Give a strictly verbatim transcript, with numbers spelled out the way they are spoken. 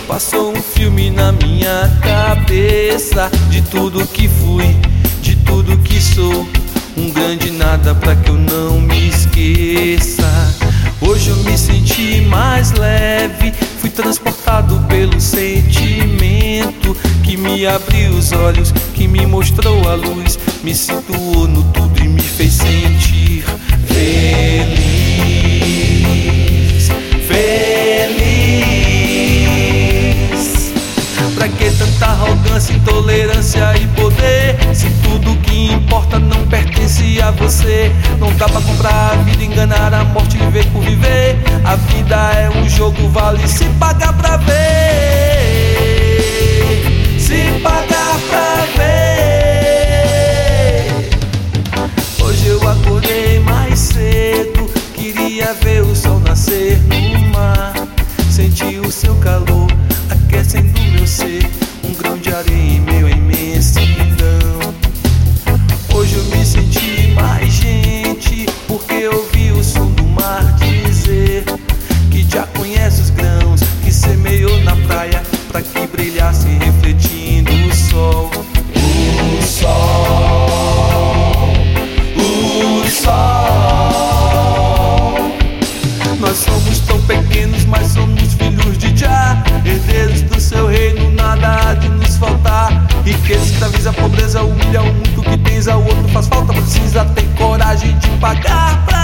Passou um filme na minha cabeça de tudo que fui, de tudo que sou. Um grande nada pra que eu não me esqueça. Hoje eu me senti mais leve, fui transportado pelo sentimento que me abriu os olhos, que me mostrou a luz, me situou no tudo e me fez sentir feliz, feliz. Pra que tanta arrogância, intolerância e poder, se tudo que importa não pertence a você? Não dá pra comprar a vida, enganar a morte e viver por viver. A vida é um jogo, vale se pagar pra ver, se pagar pra ver. Hoje eu acordei mais cedo, queria ver o sol nascer no mar. Senti o seu calor aquecendo meu ser, um grão de areia em meio à imensidão. Hoje eu me senti mais gente, porque eu ouvi o som do mar dizer que já conhece os grãos que semeou na praia, pra que brilhasse refletindo o sol. O sol, o sol. Nós somos tão pequenos, mas somos filhos de Jah, herdeiros do seu reino, nada há de nos faltar. Riqueza escraviza a pobreza, humilha o muito que tens ao outro faz falta. Precisa ter coragem de pagar pra